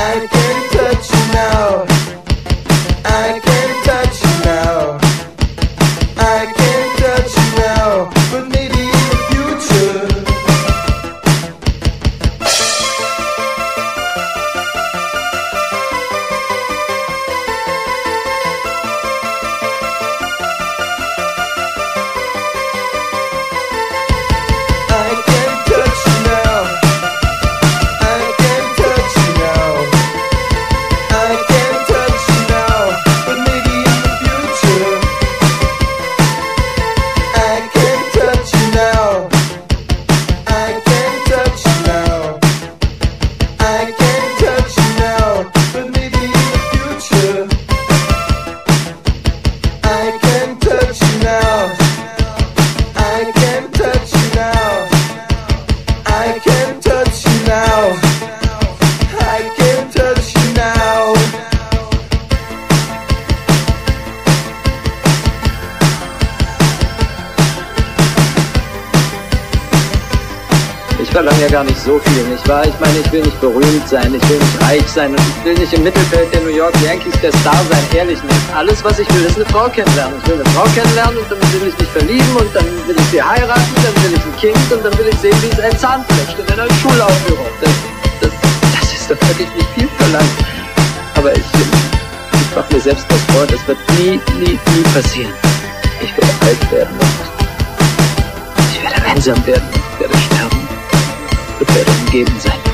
Ich verlange ja gar nicht so viel, nicht wahr? Ich meine, ich will nicht berühmt sein, ich will nicht reich sein und ich will nicht im Mittelfeld der New York Yankees der Star sein, ehrlich nicht. Alles, was ich will, ist eine Frau kennenlernen. Ich will eine Frau kennenlernen und dann will ich mich verlieben und dann will ich sie heiraten, dann will ich ein Kind und dann will ich sehen, wie es ein Zahn fletscht in einer Schulaufführung. Das ist doch wirklich nicht viel verlangt. Aber ich mache mir selbst was vor, das wird nie passieren. Ich werde alt werden und ich werde einsam werden, ich werde sterben. Ich werde umgeben sein